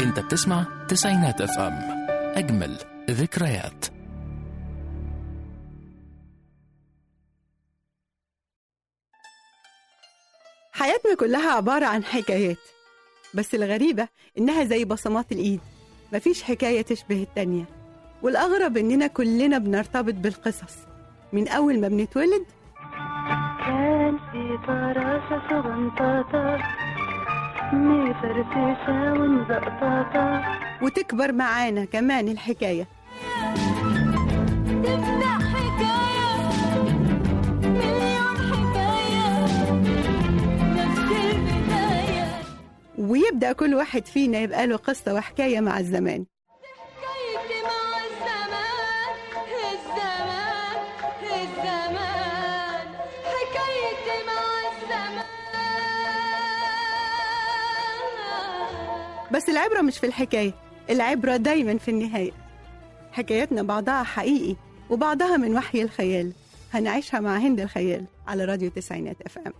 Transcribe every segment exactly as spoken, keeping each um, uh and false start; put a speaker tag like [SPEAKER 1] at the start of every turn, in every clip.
[SPEAKER 1] انت بتسمع تسعينات اف ام، اجمل ذكريات.
[SPEAKER 2] حياتنا كلها عبارة عن حكايات، بس الغريبة إنها زي بصمات الإيد، مفيش حكاية تشبه التانية. والأغرب إننا كلنا بنرتبط بالقصص من أول ما بنتولد.
[SPEAKER 3] كان في فراشة صغنطاطة مفرفشة ونزقطاطة،
[SPEAKER 2] وتكبر معانا كمان الحكاية.
[SPEAKER 3] تبدأ حكاية مليون حكاية نفس البداية،
[SPEAKER 2] ويبدأ كل واحد فينا يبقى له قصة وحكاية مع الزمان.
[SPEAKER 3] حكايتي مع الزمان الزمان الزمان، حكايتي مع الزمان.
[SPEAKER 2] بس العبرة مش في الحكاية، العبرة دايما في النهاية. حكاياتنا بعضها حقيقي وبعضها من وحي الخيال، هنعيشها مع هند الخيال على راديو تسعينات اف ام.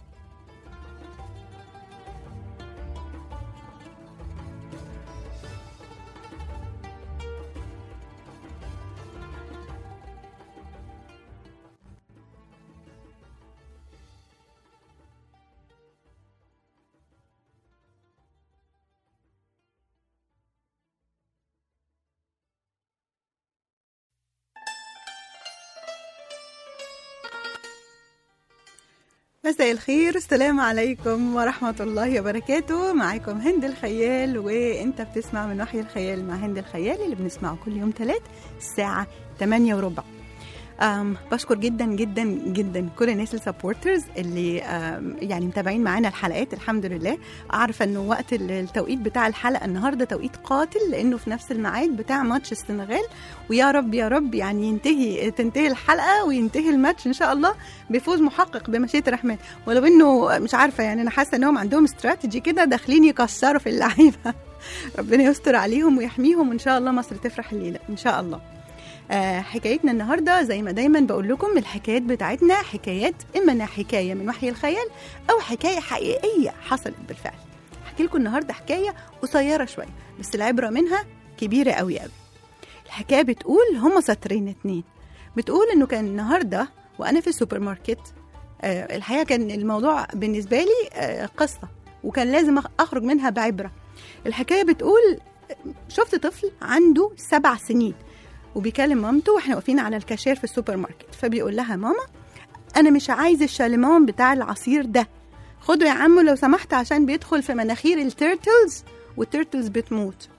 [SPEAKER 2] مساء الخير، السلام عليكم ورحمة الله وبركاته. معاكم هند الخيال، وانت بتسمع من وحي الخيال مع هند الخيال اللي بنسمعه كل يوم ثلاث الساعة ثمانية وربع. أم بشكر جدا جدا جدا كل الناس السبورترز اللي يعني متابعين معانا الحلقات. الحمد لله، عارفه انه وقت التوقيت بتاع الحلقه النهارده توقيت قاتل، لانه في نفس الميعاد بتاع ماتش السنغال، ويا رب يا رب يعني ينتهي تنتهي الحلقه وينتهي الماتش ان شاء الله بفوز محقق بمشيئه الرحمن. ولو انه مش عارفه، يعني انا حاسه انهم عندهم استراتيجي كده داخلين يكسروا في اللعيبه. ربنا يستر عليهم ويحميهم، وان شاء الله مصر تفرح الليله ان شاء الله. آه حكايتنا النهاردة زي ما دايما بقول لكم، الحكايات بتاعتنا حكايات إما أنها حكاية من وحي الخيال أو حكاية حقيقية حصلت بالفعل. حكي لكم النهاردة حكاية قصيرة شوية بس العبرة منها كبيرة قوي قوي. الحكاية بتقول هم سطرين اتنين. بتقول أنه كان النهاردة وأنا في السوبر ماركت، آه الحقيقة كان الموضوع بالنسبة لي آه قصة، وكان لازم أخرج منها بعبرة. الحكاية بتقول شفت طفل عنده سبع سنين وبيكلم مامته واحنا واقفين على الكاشير في السوبر ماركت، فبيقول لها ماما انا مش عايز الشاليمون بتاع العصير ده، خده يا عمو لو سمحت عشان بيدخل في مناخير التيرتلز والتيرتلز بتموت.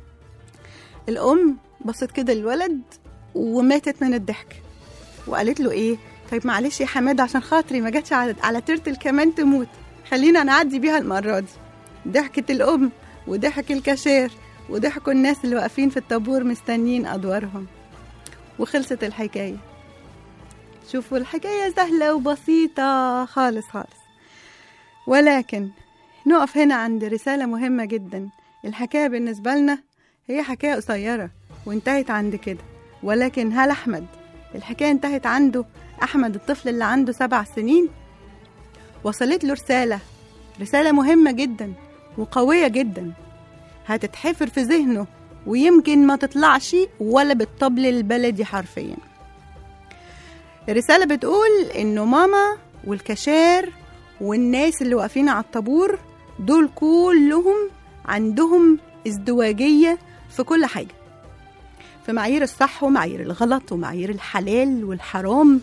[SPEAKER 2] الام بصت كده للولد وماتت من الضحك، وقالت له ايه، طيب معلش يا حماد عشان خاطري ما جاتش على, على تيرتل كمان تموت، خلينا نعدي بيها المره دي. ضحكت الام وضحك الكاشير وضحكوا الناس اللي واقفين في الطابور مستنين أدوارهم، وخلصت الحكاية. شوفوا الحكاية سهلة وبسيطة خالص خالص، ولكن نقف هنا عند رسالة مهمة جدا. الحكاية بالنسبة لنا هي حكاية قصيرة وانتهت عند كده، ولكن هل أحمد الحكاية انتهت عنده؟ أحمد الطفل اللي عنده سبع سنين وصلت له رسالة، رسالة مهمة جدا وقوية جدا هتتحفر في ذهنه ويمكن ما تطلعش ولا بالطبل البلدي حرفيا. الرسالة بتقول إنه ماما والكاشير والناس اللي واقفين على الطابور دول كلهم عندهم ازدواجية في كل حاجة، في معايير الصح ومعايير الغلط ومعايير الحلال والحرام.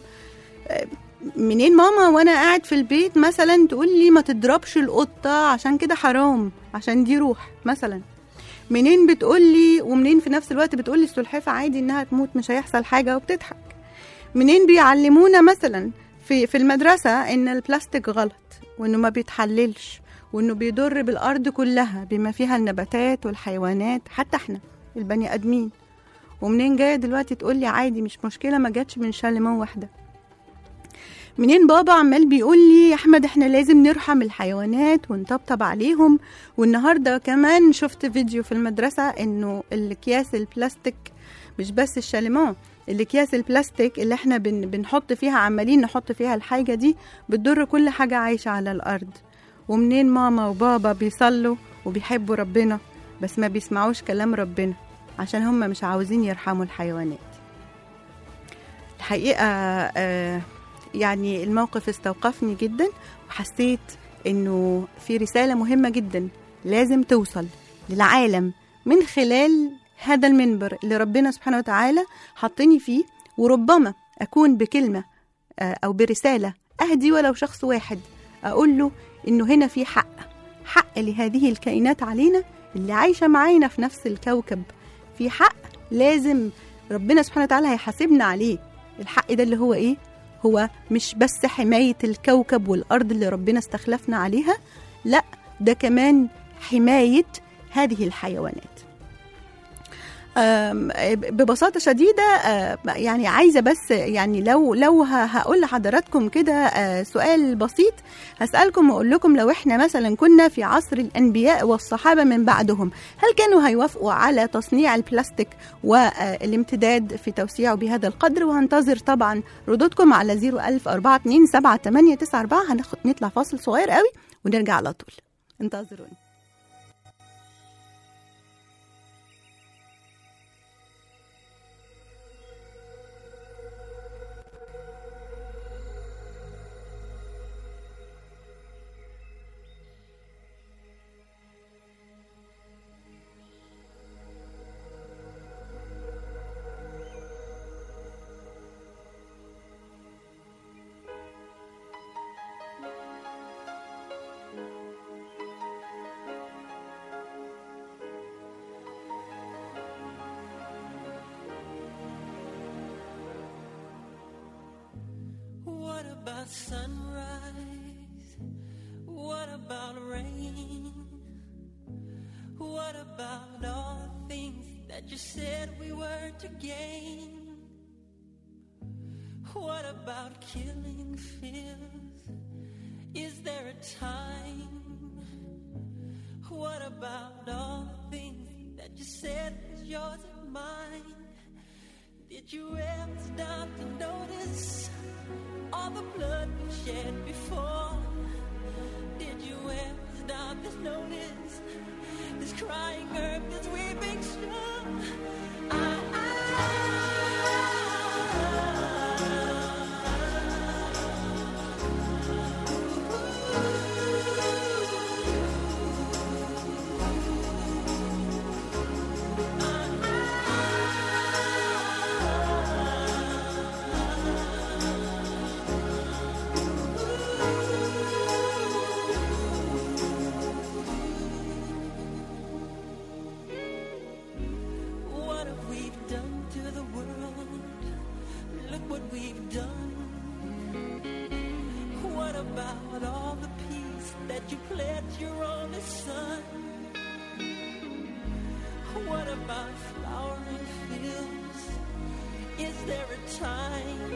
[SPEAKER 2] منين ماما وانا قاعد في البيت مثلا تقول لي ما تضربش القطة عشان كده حرام عشان دي روح مثلا؟ منين بتقول لي ومنين في نفس الوقت بتقول لي السلحفاة عادي انها تموت مش هيحصل حاجة وبتضحك؟ منين بيعلمونا مثلا في في المدرسة ان البلاستيك غلط وانه ما بيتحللش وانه بيضر بالارض كلها بما فيها النباتات والحيوانات حتى احنا البني ادمين؟ ومنين جاية دلوقتي تقول لي عادي مش مشكلة ما جاتش من شاليمون واحدة؟ منين بابا عمال بيقول لي يا احمد احنا لازم نرحم الحيوانات ونطبطب عليهم؟ والنهارده كمان شفت فيديو في المدرسه انه الاكياس البلاستيك مش بس الشاليمون، الاكياس البلاستيك اللي احنا بن بنحط فيها عمالين نحط فيها الحاجه دي بتضر كل حاجه عايشه على الارض. ومنين ماما وبابا بيصلوا وبيحبوا ربنا بس ما بيسمعوش كلام ربنا عشان هم مش عاوزين يرحموا الحيوانات. الحقيقة آه يعني الموقف استوقفني جدا، وحسيت إنه في رسالة مهمة جدا لازم توصل للعالم من خلال هذا المنبر اللي ربنا سبحانه وتعالى حطني فيه، وربما أكون بكلمة أو برسالة أهدي ولو شخص واحد أقول له إنه هنا في حق حق لهذه الكائنات علينا اللي عايشة معانا في نفس الكوكب. في حق لازم ربنا سبحانه وتعالى هيحاسبنا عليه. الحق ده اللي هو إيه؟ هو مش بس حماية الكوكب والأرض اللي ربنا استخلفنا عليها، لا ده كمان حماية هذه الحيوانات. ببساطة شديدة يعني عايزة بس يعني لو لو هقول لحضراتكم كده سؤال بسيط هسألكم وأقول لكم، لو احنا مثلا كنا في عصر الأنبياء والصحابة من بعدهم، هل كانوا هيوافقوا على تصنيع البلاستيك والامتداد في توسيعه بهذا القدر؟ وهنتظر طبعا ردودكم على زيرو ألف أربعة اتنين سبعة تمانية تسعة أربعة. هنطلع فاصل صغير قوي ونرجع على طول، انتظروني.
[SPEAKER 4] Sunrise, what about rain? What about all the things that you said we were to gain? What about killing fears? Is there a time? What about all the things that you said was yours and mine? Did you ever stop to notice all the blood we shed before? Did you ever stop to notice this crying earth, this weeping shore? I, I, you pledged your only son? What about flowering fields? Is there a time?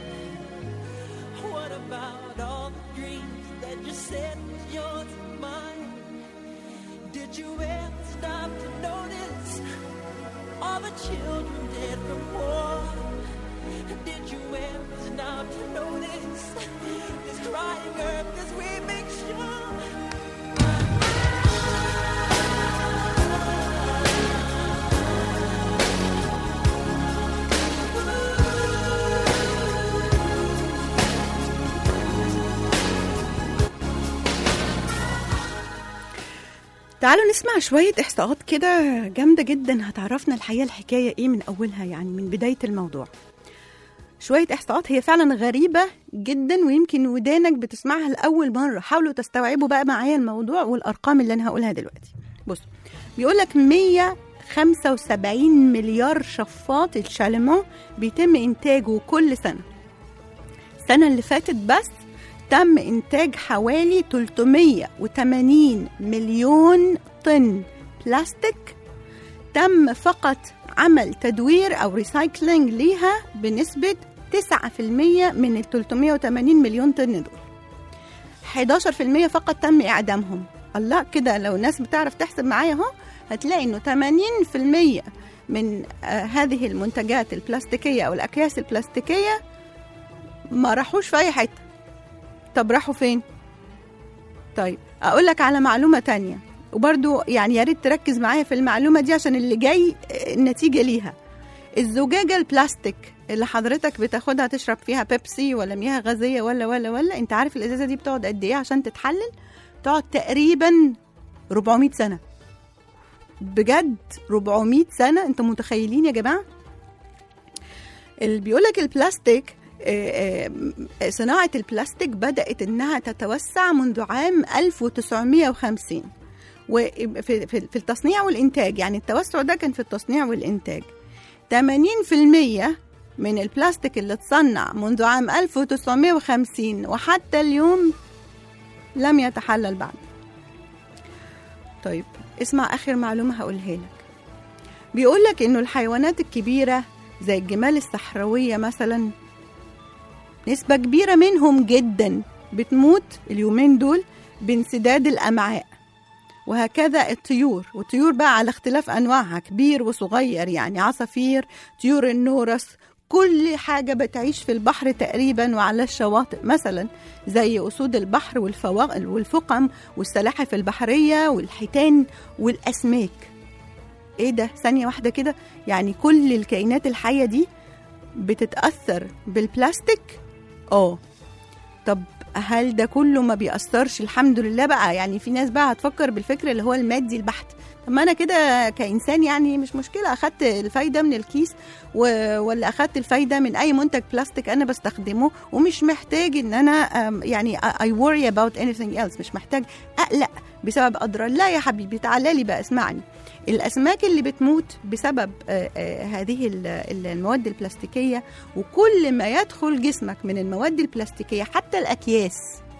[SPEAKER 4] What about all the dreams that you said was yours and mine? Did you ever stop to notice all the children dead from war? Did you ever stop to notice this crying earth, this weeping shore?
[SPEAKER 2] تعالوا نسمع شوية إحصاءات كده جامدة جدا هتعرفنا الحقيقة الحكاية إيه من أولها، يعني من بداية الموضوع. شوية إحصاءات هي فعلا غريبة جدا ويمكن ودانك بتسمعها لأول مرة. حاولوا تستوعبوا بقى معايا الموضوع والأرقام اللي أنا هقولها دلوقتي. بصوا بيقولك مية وخمسة وسبعين مليار شفاط الشاليمون بيتم إنتاجه كل سنة. السنة اللي فاتت بس تم إنتاج حوالي ثلاثمية وثمانين مليون طن بلاستيك. تم فقط عمل تدوير أو ريسايكلينج ليها بنسبة تسعة في المية من ال ثلاثمية وثمانين مليون طن دول. إحدى عشر في المية فقط تم إعدامهم. الله كده لو الناس بتعرف تحسب معايا اهو هتلاقي إنه ثمانين في المية من آه هذه المنتجات البلاستيكية أو الأكياس البلاستيكية ما راحوش في أي حتة. طب راحوا فين؟ طيب أقول لك على معلومة تانية. وبرضو يعني يا ريت تركز معايا في المعلومة دي عشان اللي جاي النتيجة ليها. الزجاجة البلاستيك اللي حضرتك بتاخدها تشرب فيها بيبسي ولا مياه غازية ولا ولا ولا انت عارف الازازة دي بتقعد قد ايه عشان تتحلل؟ تقعد تقريبا أربعمية سنة. بجد أربعمية سنة، انتوا متخيلين يا جماعة؟ اللي بيقولك البلاستيك، صناعة البلاستيك بدأت انها تتوسع منذ عام ألف وتسعمية وخمسين وفي في التصنيع والإنتاج. يعني التوسع ده كان في التصنيع والإنتاج. ثمانين بالمية من البلاستيك اللي اتصنع منذ عام ألف وتسعمية وخمسين وحتى اليوم لم يتحلل بعد. طيب اسمع آخر معلومة هقولها لك. بيقولك إنه الحيوانات الكبيرة زي الجمال الصحراوية مثلا، نسبة كبيرة منهم جدا بتموت اليومين دول بانسداد الأمعاء. وهكذا الطيور، والطيور بقى على اختلاف أنواعها، كبير وصغير، يعني عصافير، طيور النورس، كل حاجة بتعيش في البحر تقريبا وعلى الشواطئ، مثلا زي أسود البحر والفقم والسلاحف البحرية والحيتان والأسماك. ايه ده؟ ثانية واحدة كده، يعني كل الكائنات الحية دي بتتأثر بالبلاستيك؟ اه. طب هل ده كله ما بيأثرش؟ الحمد لله بقى. يعني في ناس بقى هتفكر بالفكر اللي هو المادي البحت. طب ما انا كده كإنسان يعني مش مشكلة، أخدت الفايدة من الكيس و... ولا أخدت الفايدة من أي منتج بلاستيك أنا بستخدمه، ومش محتاج إن أنا يعني I worry about anything else، مش محتاج أقلق بسبب أضرار. لا يا حبيبي، تعالى لي بقى اسمعني. الأسماك اللي بتموت بسبب آآ آآ هذه المواد البلاستيكية، وكل ما يدخل جسمك من المواد البلاستيكية حتى الأكياس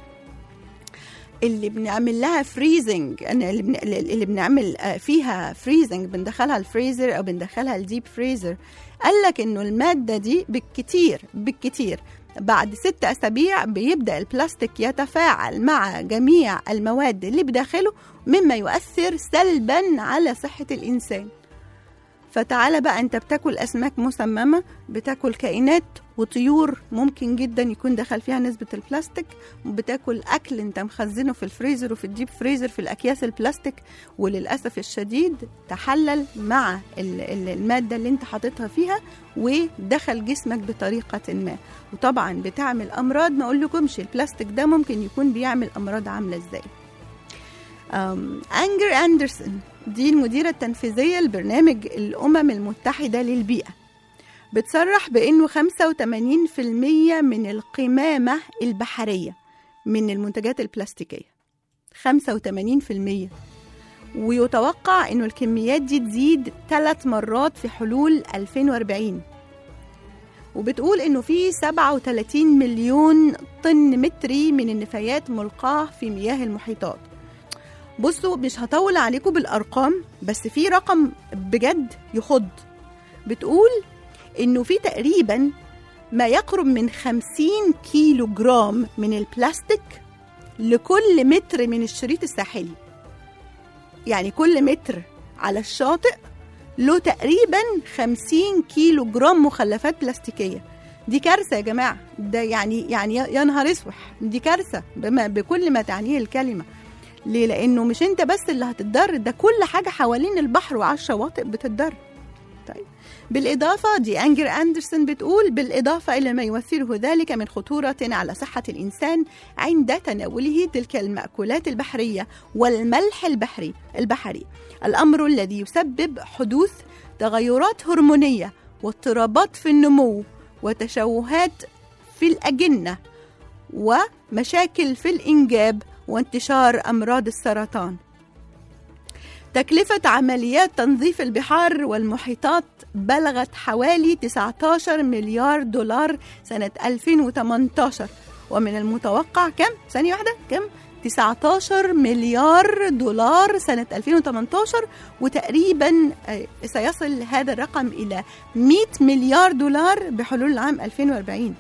[SPEAKER 2] اللي بنعمل لها فريزنج، اللي بنعمل فيها فريزنج، بندخلها الفريزر أو بندخلها الديب فريزر، قالك إنه المادة دي بالكتير بالكتير بعد ست أسابيع بيبدأ البلاستيك يتفاعل مع جميع المواد اللي بداخله، مما يؤثر سلبا على صحة الإنسان. فتعالى بقى، أنت بتاكل أسماك مسممة، بتاكل كائنات وطيور ممكن جدا يكون دخل فيها نسبة البلاستيك، بتاكل أكل أنت مخزنه في الفريزر وفي الديب فريزر في الأكياس البلاستيك، وللأسف الشديد تحلل مع المادة اللي أنت حاططها فيها ودخل جسمك بطريقة ما، وطبعا بتعمل أمراض. ما أقول لكمش البلاستيك ده ممكن يكون بيعمل أمراض عاملة إزاي. أنجر أندرسون دي المديرة التنفيذية لبرنامج الأمم المتحدة للبيئة، بتصرح بأنه خمسة وثمانين بالمية من القمامة البحرية من المنتجات البلاستيكية، خمسة وثمانين بالمية، ويتوقع أنه الكميات دي تزيد ثلاث مرات في حلول ألفين وأربعين. وبتقول أنه في سبعة وثلاثين مليون طن متري من النفايات ملقاة في مياه المحيطات. بصوا مش هطول عليكم بالأرقام، بس في رقم بجد يخض. بتقول إنه في تقريبا ما يقرب من خمسين كيلو جرام من البلاستيك لكل متر من الشريط الساحلي. يعني كل متر على الشاطئ له تقريبا خمسين كيلو جرام مخلفات بلاستيكية. دي كارثة يا جماعة، ده يعني يعني يا نهار اسوح، دي كارثة بما بكل ما تعنيه الكلمة. ليه؟ لأنه مش انت بس اللي هتتضر، ده كل حاجة حوالين البحر وعلى الشواطئ بتتضر. طيب بالإضافة، دي أنجر أندرسون بتقول بالإضافة إلى ما يمثله ذلك من خطورة على صحة الإنسان عند تناوله تلك المأكولات البحرية والملح البحري البحري الأمر الذي يسبب حدوث تغيرات هرمونية واضطرابات في النمو وتشوهات في الأجنة ومشاكل في الإنجاب وانتشار أمراض السرطان. تكلفة عمليات تنظيف البحار والمحيطات بلغت حوالي تسعة عشر مليار دولار سنة ألفين وثمانية عشر، ومن المتوقع كم؟ ثانية واحدة، كم؟ تسعة عشر مليار دولار سنة ألفين وثمانية عشر، وتقريبا سيصل هذا الرقم إلى مئة مليار دولار بحلول العام ألفين وأربعين.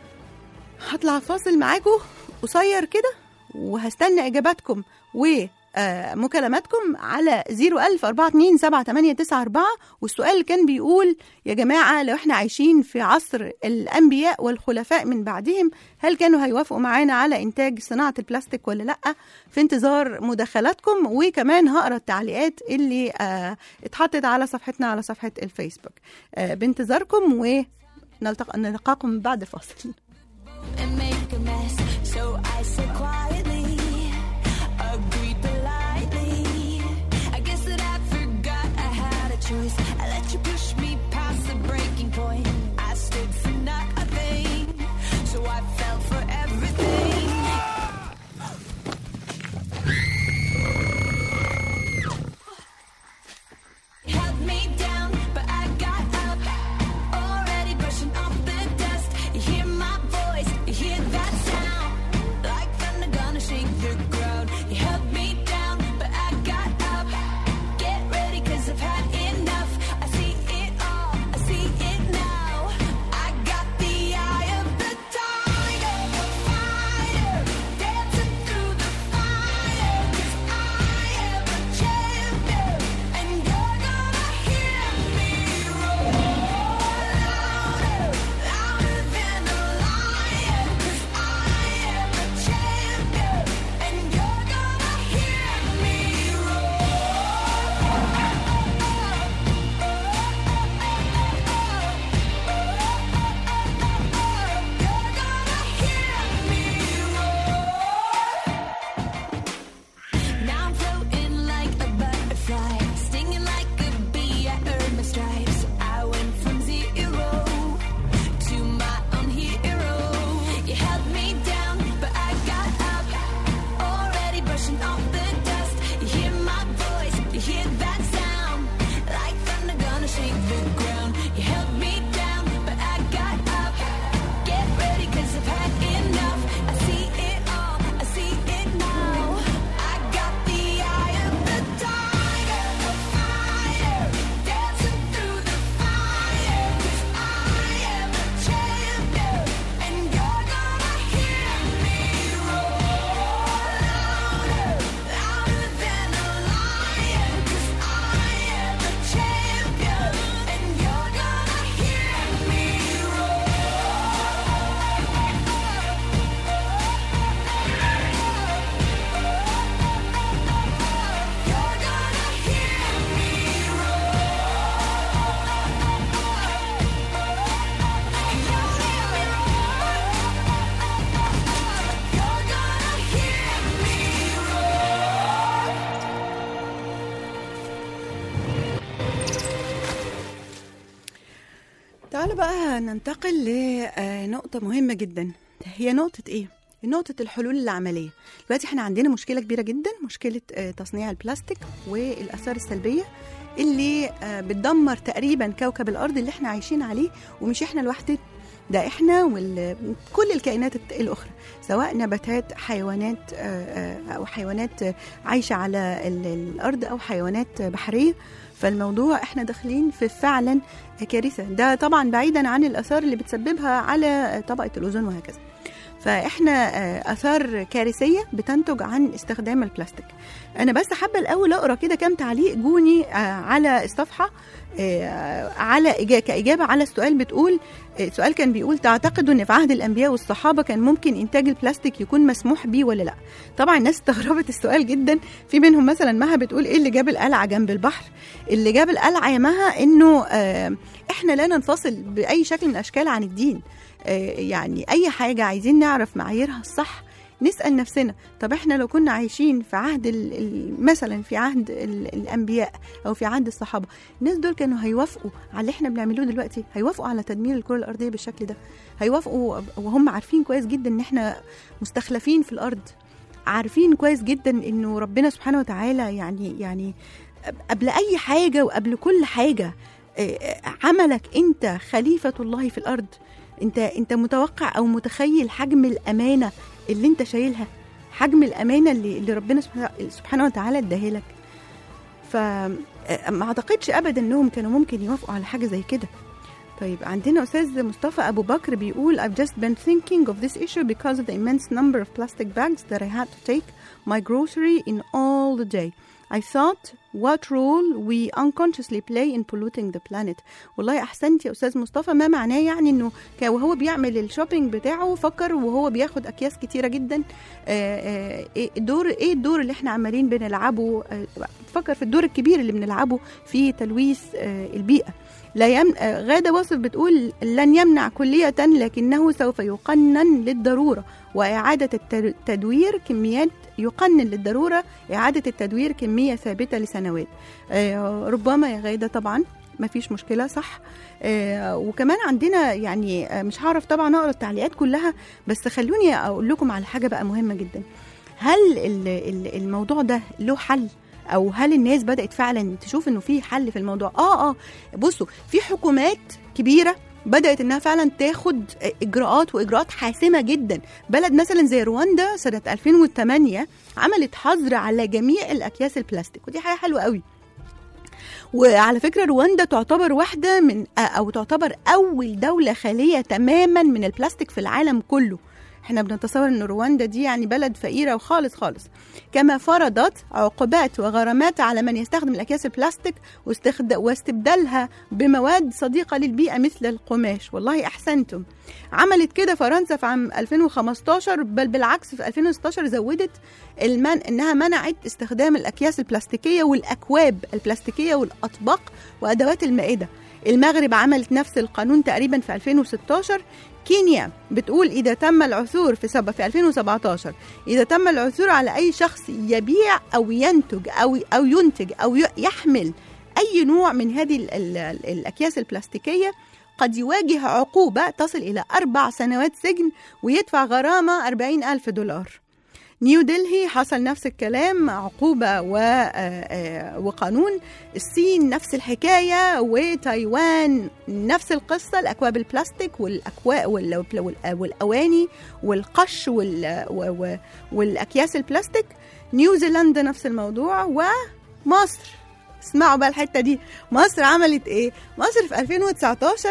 [SPEAKER 2] هطلع فاصل معاكم قصير كده وهستنى إجاباتكم و آه مكالماتكم على صفر ألف أربعة اتنين سبعة تمانية تسعة أربعة. والسؤال كان بيقول يا جماعة لو احنا عايشين في عصر الأنبياء والخلفاء من بعدهم هل كانوا هيوافقوا معانا على إنتاج صناعة البلاستيك ولا لأ؟ في انتظار مداخلاتكم، وكمان هقرأ التعليقات اللي آه اتحطت على صفحتنا على صفحة الفيسبوك. آه بانتظاركم ونلقاكم بعد فاصل.
[SPEAKER 4] and make a mess. So I said quietly, agreed politely. I guess that I forgot I had a choice. I let you push me past the breaking point. I stood for nothing, so I fell for everything. You held me down, but I got up, already brushing off the dust. You hear my voice, you hear that sound, like thunder gonna shake the ground. You held me down, but I got up. Get ready, cause I've had enough. I see it all, I see it now. I got the eye of the tiger, fighter, dancing through the fire. Cause I am a champion, and you're gonna hear me roar louder, louder than a lion. Cause I am a champion, and you're gonna hear me Now I'm floating like a butterfly, stinging like a bee. I earned my stripes. I went from zero to my own hero. You held me down, but I got up, already brushing off the dust. You hear my voice, you hear that sound, like thunder gonna shake the ground. You held me down, but I got up. Get ready, cause I've had enough. I see it all, I see it now. I got the eye of the tiger, the fighter, dancing through the fire. Cause I am a champion, and you're gonna hear me roar louder, louder than a lion. Cause I am a champion, and you're gonna hear me roar. You're gonna hear me
[SPEAKER 2] تعالوا بقى ننتقل لنقطة مهمة جدا. هي نقطة ايه؟ نقطة الحلول العملية. دلوقتي احنا عندنا مشكلة كبيرة جدا، مشكلة آه، تصنيع البلاستيك والآثار السلبية اللي آه، بتدمر تقريبا كوكب الأرض اللي احنا عايشين عليه. ومش احنا لوحدنا، ده احنا وكل الكائنات الأخرى، سواء نباتات، حيوانات آه، آه، أو حيوانات آه، عايشة على ال- الأرض أو حيوانات آه، بحرية. فالموضوع احنا داخلين في فعلا كارثة، ده طبعا بعيدا عن الآثار اللي بتسببها على طبقة الأوزون وهكذا. فاحنا آه، آثار كارثية بتنتج عن استخدام البلاستيك. أنا بس حابة الأول أقرأ كده كام تعليق جوني آه، على الصفحة آه، على إجا- كإجابة على السؤال. بتقول السؤال كان بيقول تعتقدوا أن في عهد الأنبياء والصحابة كان ممكن إنتاج البلاستيك يكون مسموح به ولا لا؟ طبعا الناس استغربت السؤال جدا. في منهم مثلا مها بتقول إيه اللي جاب القلعة جنب البحر؟ اللي جاب القلعة يا مها إنه آه، إحنا لا ننفصل بأي شكل من الأشكال عن الدين. آه، يعني أي حاجة عايزين نعرف معاييرها الصح نسأل نفسنا، طب احنا لو كنا عايشين في عهد ال- ال- مثلا في عهد ال- الأنبياء أو في عهد الصحابة، الناس دول كانوا هيوافقوا على اللي احنا بنعمله دلوقتي؟ هيوافقوا على تدمير الكرة الأرضية بالشكل ده؟ هيوافقوا وهم عارفين كويس جدا ان احنا مستخلفين في الأرض، عارفين كويس جدا انه ربنا سبحانه وتعالى يعني يعني قبل أي حاجة وقبل كل حاجة آه، عملك انت خليفة الله في الأرض. انت انت متوقع او متخيل حجم الامانه اللي انت شايلها، حجم الامانه اللي, اللي ربنا سبحانه- سبحانه وتعالى اداها لك. فما اعتقدش ابدا انهم كانوا ممكن يوافقوا على حاجه زي كده. طيب عندنا أستاذ مصطفى أبو بكر بيقول I've just been thinking of this issue because of the immense number of plastic bags that I had to take my grocery in all the day. I thought what role we unconsciously play in polluting the planet. والله أحسنت يا أستاذ مصطفى. ما معناه يعني إنه وهو بيعمل الشوبينج بتاعه فكر وهو بياخد أكياس كتيرة جدا إيه الدور إيه الدور اللي إحنا عمالين بنلعبه. فكر في الدور الكبير اللي بنلعبه في تلويث البيئة. لا يم... غادة واصف بتقول لن يمنع كلية لكنه سوف يقنن للضرورة وإعادة التدوير كميات يقنن للضرورة إعادة التدوير كمية ثابتة لسنوات. آه ربما يا غادة طبعا ما فيش مشكلة صح. آه وكمان عندنا يعني آه مش هعرف طبعا أقرأ التعليقات كلها بس خلوني أقول لكم على حاجة بقى مهمة جدا. هل الموضوع ده له حل او هل الناس بدأت فعلا تشوف انه في حل في الموضوع؟ اه اه بصوا في حكومات كبيرة بدأت انها فعلا تاخد اجراءات واجراءات حاسمة جدا. بلد مثلا زي رواندا سنة ألفين وثمانية عملت حظر على جميع الاكياس البلاستيك ودي حاجة حلوة قوي. وعلى فكرة رواندا تعتبر واحدة من او تعتبر اول دولة خالية تماما من البلاستيك في العالم كله. احنا بنتصور ان رواندا دي يعني بلد فقيرة وخالص خالص. كما فرضت عقوبات وغرامات على من يستخدم الأكياس البلاستيك واستبدالها بمواد صديقة للبيئة مثل القماش. والله أحسنتم. عملت كده فرنسا في عام ألفين وخمستاشر بل بالعكس في ألفين وستاشر زودت المن... انها منعت استخدام الأكياس البلاستيكية والأكواب البلاستيكية والأطباق وأدوات المائدة. المغرب عملت نفس القانون تقريبا في ألفين وستاشر. كينيا بتقول إذا تم العثور في سبعة في ألفين وسبعتاشر إذا تم العثور على أي شخص يبيع أو ينتج أو أو ينتج أو يحمل أي نوع من هذه ال ال الأكياس البلاستيكية قد يواجه عقوبة تصل إلى أربع سنوات سجن ويدفع غرامة أربعين ألف دولار. نيو دلهي حصل نفس الكلام عقوبة وقانون. الصين نفس الحكاية وتايوان نفس القصة. الأكواب البلاستيك والأكواب والأواني والقش والأكياس البلاستيك. نيوزيلندا نفس الموضوع. ومصر اسمعوا بقى الحتة دي. مصر عملت إيه؟ مصر في ألفين وتسعتاشر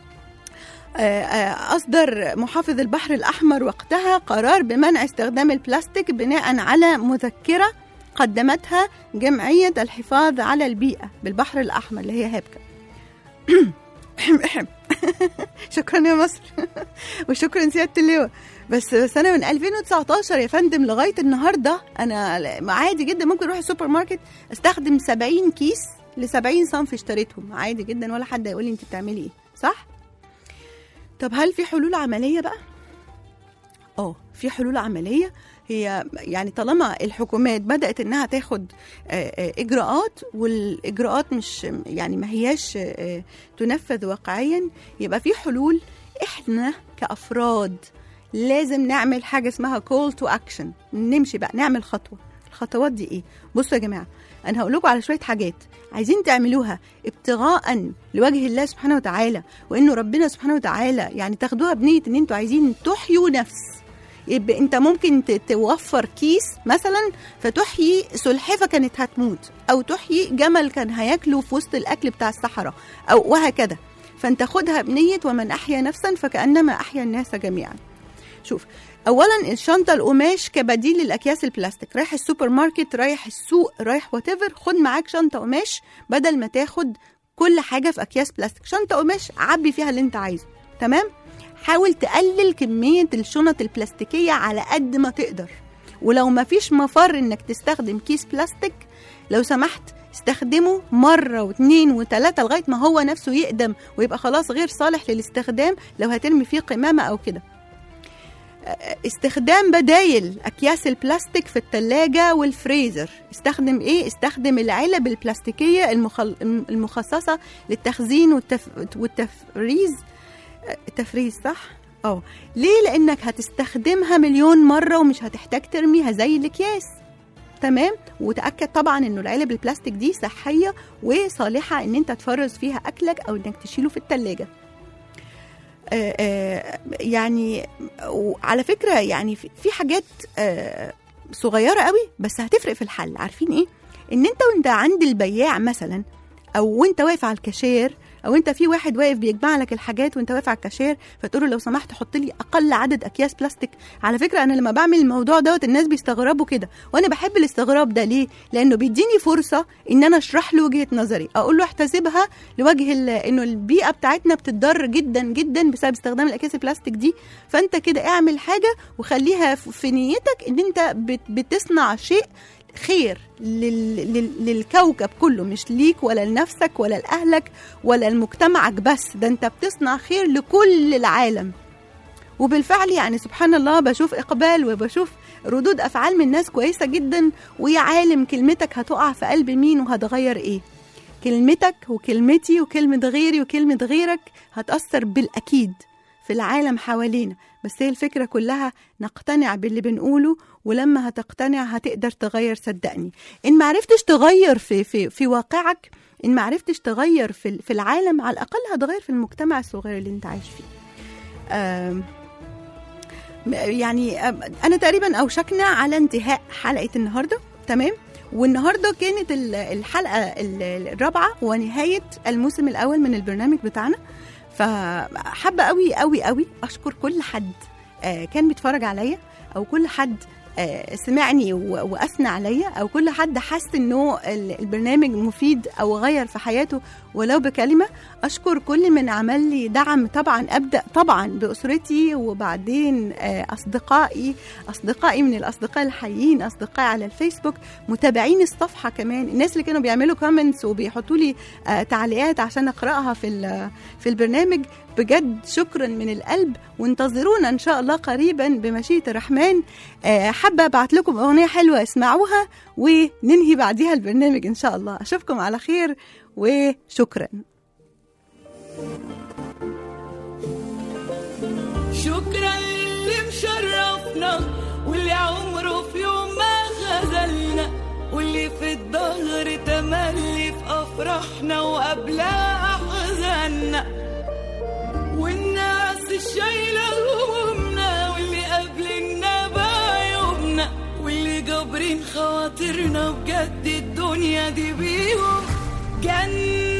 [SPEAKER 2] أصدر محافظ البحر الأحمر وقتها قرار بمنع استخدام البلاستيك بناء على مذكرة قدمتها جمعية الحفاظ على البيئة بالبحر الأحمر اللي هي هابكا. شكرا يا مصر. وشكرا سيادة اللواء. بس سنة من ألفين وتسعتاشر يا فندم لغاية النهاردة أنا عادي جدا ممكن أروح السوبر ماركت استخدم سبعين كيس لسبعين صنف اشتريتهم عادي جدا ولا حد يقول لي انت بتعملي ايه صح؟ طب هل في حلول عملية بقى؟ اه في حلول عملية. هي يعني طالما الحكومات بدأت انها تاخد اجراءات والاجراءات مش يعني ما هياش تنفذ واقعيا يبقى في حلول. احنا كأفراد لازم نعمل حاجة اسمها call to action. نمشي بقى نعمل خطوة. الخطوات دي ايه؟ بصوا يا جماعة أنا هقول لكم على شوية حاجات عايزين تعملوها ابتغاء لوجه الله سبحانه وتعالى وإنه ربنا سبحانه وتعالى يعني تاخدوها بنية إن أنتوا عايزين تحيوا نفس. يبقى أنت ممكن توفر كيس مثلا فتحيي سلحفة كانت هتموت أو تحيي جمل كان هياكله في وسط الأكل بتاع الصحراء أو وهكذا. فأنت خدها بنية ومن أحيا نفسا فكأنما أحيا الناس جميعا. شوف اولا الشنطه القماش كبديل للاكياس البلاستيك. رايح السوبر ماركت رايح السوق رايح واتيفر خد معاك شنطه قماش بدل ما تاخد كل حاجه في اكياس بلاستيك. شنطه قماش عبي فيها اللي انت عايزه تمام. حاول تقلل كميه الشنط البلاستيكيه على قد ما تقدر. ولو ما فيش مفر انك تستخدم كيس بلاستيك لو سمحت استخدمه مرة واثنين وثلاثة لغاية ما هو نفسه يقدم ويبقى خلاص غير صالح للاستخدام لو هترمي فيه قمامة أو كده. استخدام بدايل أكياس البلاستيك في الثلاجة والفريزر. استخدم إيه؟ استخدم العلب البلاستيكية المخل... المخصصة للتخزين والتف... والتفريز. التفريز صح؟ أوه. ليه؟ لأنك هتستخدمها مليون مرة ومش هتحتاج ترميها زي الأكياس تمام. وتأكد طبعا إنه العلب البلاستيك دي صحية وصالحة إن أنت تفرز فيها أكلك أو إنك تشيله في الثلاجة. آآ آآ يعني على فكرة يعني في حاجات صغيرة قوي بس هتفرق في الحل. عارفين ايه؟ ان انت وانت عند البياع مثلا او وانت واقف على الكاشير او انت في واحد واقف بيجمع لك الحاجات وانت واقف على الكاشير فتقول له لو سمحت حط لي اقل عدد اكياس بلاستيك. على فكره انا لما بعمل الموضوع دوت الناس بيستغربوا كده، وانا بحب الاستغراب ده. ليه؟ لانه بيديني فرصه ان انا اشرح له وجهه نظري، اقول له احتسبها لوجه انه البيئه بتاعتنا بتتضرر جدا جدا بسبب استخدام الاكياس البلاستيك دي. فانت كده اعمل حاجه وخليها في نيتك ان انت بتصنع شيء خير لل... لل... للكوكب كله، مش ليك ولا لنفسك ولا لأهلك ولا لمجتمعك بس، ده انت بتصنع خير لكل العالم. وبالفعل يعني سبحان الله بشوف إقبال وبشوف ردود أفعال من ناس كويسة جدا. ويا عالم كلمتك هتقع في قلب مين وهتغير إيه؟ كلمتك وكلمتي وكلمة غيري وكلمة غيرك هتأثر بالأكيد في العالم حوالينا. بس هي الفكرة كلها نقتنع باللي بنقوله، ولما هتقتنع هتقدر تغير. صدقني إن معرفتش تغير في, في, في واقعك، إن معرفتش تغير في, في العالم، على الأقل هتغير في المجتمع الصغير اللي انت عايش فيه. آم يعني آم أنا تقريبا أوشكنا على انتهاء حلقة النهاردة. تمام، والنهاردة كانت الحلقة الرابعة ونهاية الموسم الأول من البرنامج بتاعنا. فحابة قوي قوي قوي أشكر كل حد كان بيتفرج عليا، أو كل حد سمعني وأثنى عليا، أو كل حد حس إنه البرنامج مفيد أو غير في حياته ولو بكلمة. أشكر كل من عمل لي دعم. طبعا أبدأ طبعا بأسرتي، وبعدين أصدقائي أصدقائي من الأصدقاء الحقيقيين، أصدقائي على الفيسبوك، متابعين الصفحة كمان، الناس اللي كانوا بيعملوا كومنتس وبيحطوا لي تعليقات عشان أقرأها في في البرنامج. بجد شكرا من القلب، وانتظرونا إن شاء الله قريبا بمشيئة الرحمن. حابة أبعت لكم أغنية حلوة اسمعوها وننهي بعدها البرنامج إن شاء الله. أشوفكم على خير وشكرا.
[SPEAKER 4] شكرا اللي مشرفنا، واللي عمره في يوم ما خذلنا، واللي في الظهر تملي في أفراحنا وقبلها أحزاننا، والناس الشايلة همومنا، واللي قابلنا بعيوبنا، واللي جابرين خواطرنا بجد الدنيا دي بيهم جنة.